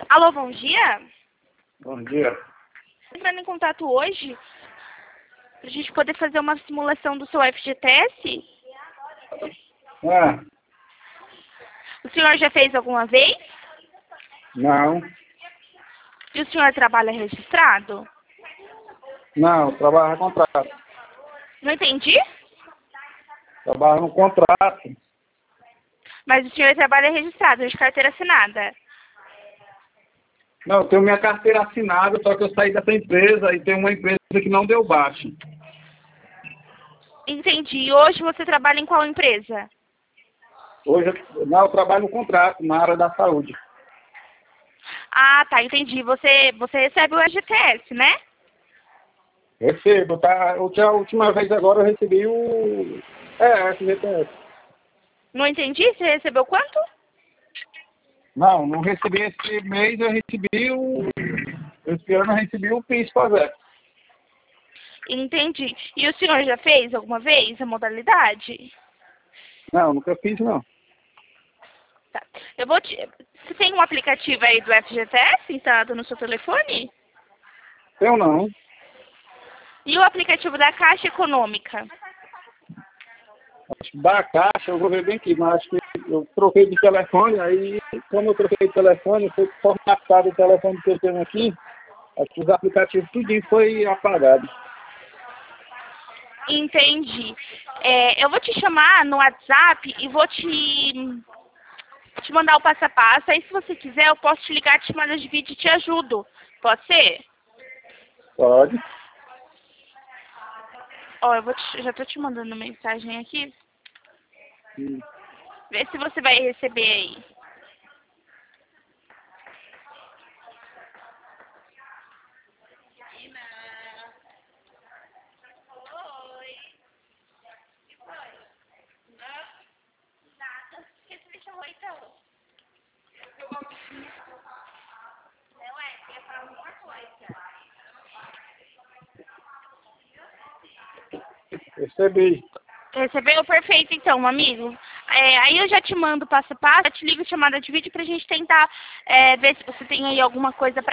Alô, bom dia. Bom dia. Entrando em contato hoje, para a gente poder fazer uma simulação do seu FGTS. Ah, O senhor já fez alguma vez? não. E o senhor trabalha registrado? Não, trabalho no contrato. Não entendi. Trabalho no contrato. Mas o senhor trabalha registrado, de carteira assinada. Não, eu tenho minha carteira assinada, só que eu saí dessa empresa e tem uma empresa que não deu baixo. Entendi. E hoje você trabalha em qual empresa? Hoje eu trabalho no contrato, na área da saúde. Ah, tá, entendi. Você recebe o FGTS, né? Recebo, tá? A última vez agora eu recebi o FGTS. Não entendi. Você recebeu quanto? Não, não recebi esse mês, eu recebi esse ano eu recebi o PIS fazer. Entendi. E o senhor já fez alguma vez a modalidade? Não, nunca fiz não. Tá. Você tem um aplicativo aí do FGTS instalado no seu telefone? Eu não. E o aplicativo da Caixa Econômica? Acho que da caixa, eu vou ver bem aqui, mas acho que eu troquei de telefone, aí quando eu troquei de telefone, foi formatado o telefone que eu tenho aqui, acho que os aplicativos tudinho foi apagado. Entendi. Eu vou te chamar no WhatsApp e vou te mandar o passo a passo. Aí, se você quiser, eu posso te ligar, te chamar de vídeo e te ajudo. Pode ser? Pode. Ó, já tô te mandando mensagem aqui. Vê se você vai receber aí. Recebi. Recebeu? Perfeito, então, amigo. Aí eu já te mando passo a passo, eu te ligo chamada de vídeo pra gente tentar ver se você tem aí alguma coisa pra